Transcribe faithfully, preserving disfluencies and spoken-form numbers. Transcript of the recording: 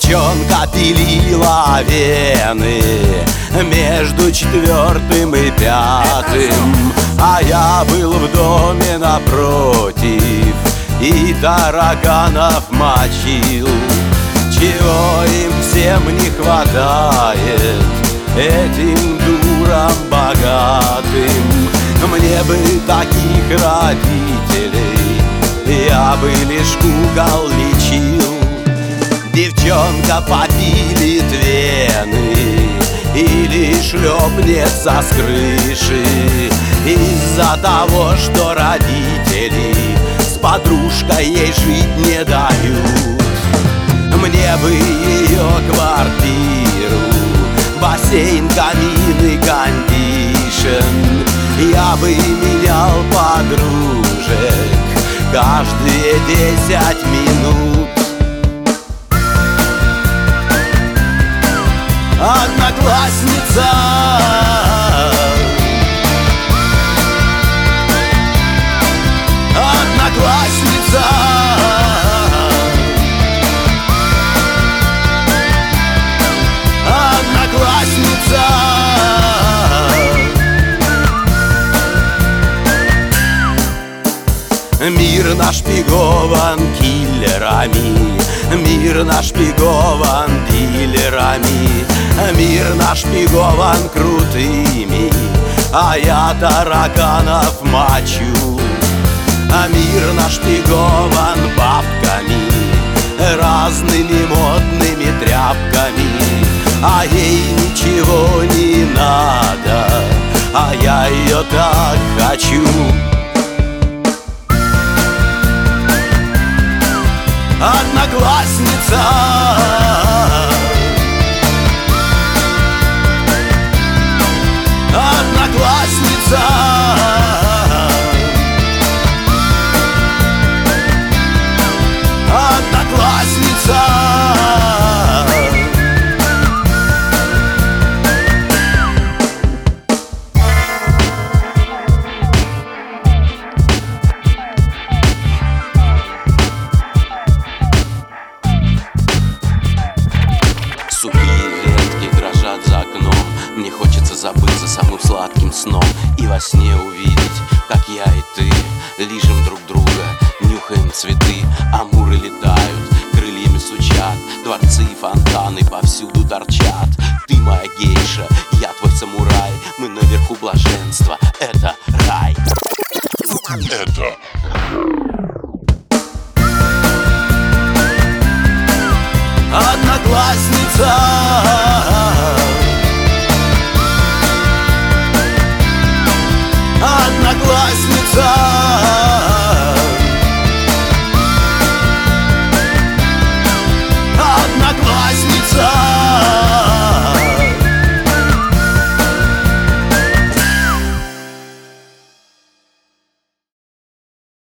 Девчонка пилила вены между четвертым и пятым, а я был в доме напротив и тараганов мочил. Чего им всем не хватает, этим дурам богатым? Мне бы таких родителей, я бы лишь кукол лечил. Девчонка попилит вены или шлепнется с крыши из-за того, что родители с подружкой ей жить не дают. Мне бы ее квартиру, бассейн, камин и кондишн. Я бы менял подружек каждые десять минут. Одноклассница, одноклассница, одноклассница. Мир нашпигован киллерами, мир нашпигован дилерами, мир нашпигован крутыми, а я тараганов мочу. А мир нашпигован бабками, разными модными тряпками, а ей ничего не надо, а я ее так хочу. Одноклассница, одноклассница, одноклассница. Мне хочется забыться самым сладким сном и во сне увидеть, как я и ты лижем друг друга, нюхаем цветы, амуры летают, крыльями сучат, дворцы и фонтаны повсюду торчат. Ты моя гейша,